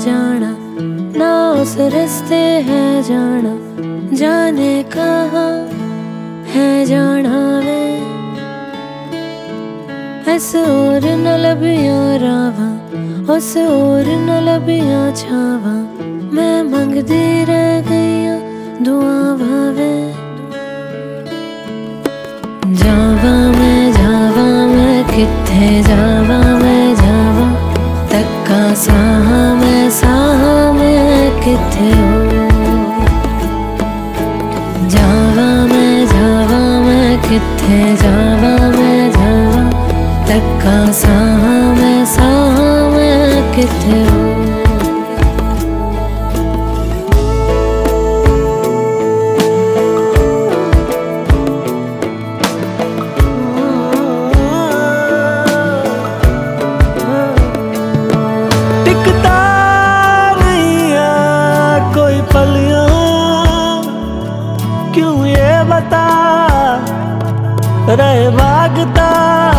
जाना, ना उस रास्ते है जाना, जाने कहाँ है जाना वे। इस ओर न लबियां रावा, उस ओर न लबियां छावा, मैं मंगदी रह गईया दुआ भावे। जावा मैं किथे जावा मैं जावा, तक्का साहा मैं किथे हो। जावा मैं किथे जावा मैं जावा, तक्का साहा मैं किथे हो। क्यों ये बता रहे भागता,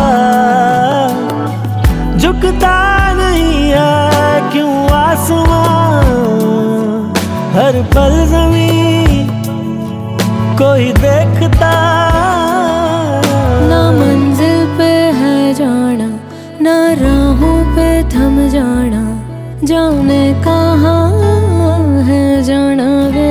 झुकता नहीं है क्यों आसमां, हर पल ज़मीं कोई देखता। ना मंजिल पे है जाना, ना राहों पे थम जाना, जाने कहाँ है जाना वे।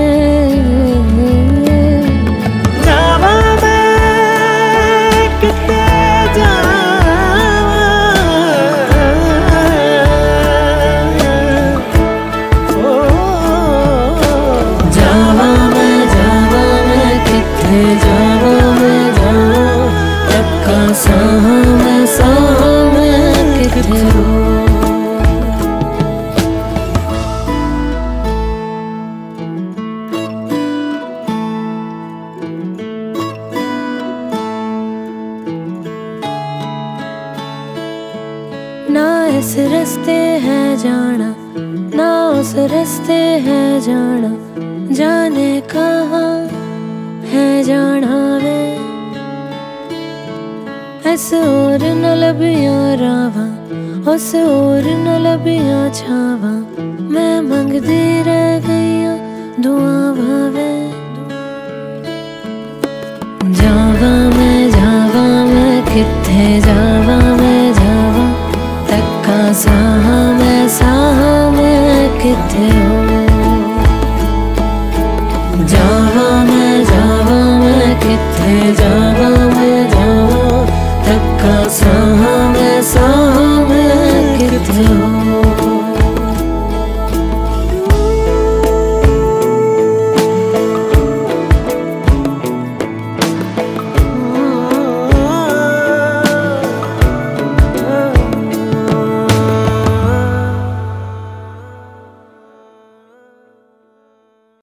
ना इस रास्ते है जाना, ना उस रास्ते है जाना, जाने कहाँ है जाना वे। इस ओर न लबियां रावा, उस ओर न लबियां छावा, मैं मंगदी रह गईया दुआ भावे। जावा मैं किथे जावा मैं जावा, तक्का साहा मैं किथे हो। जावा मैं किथे जावा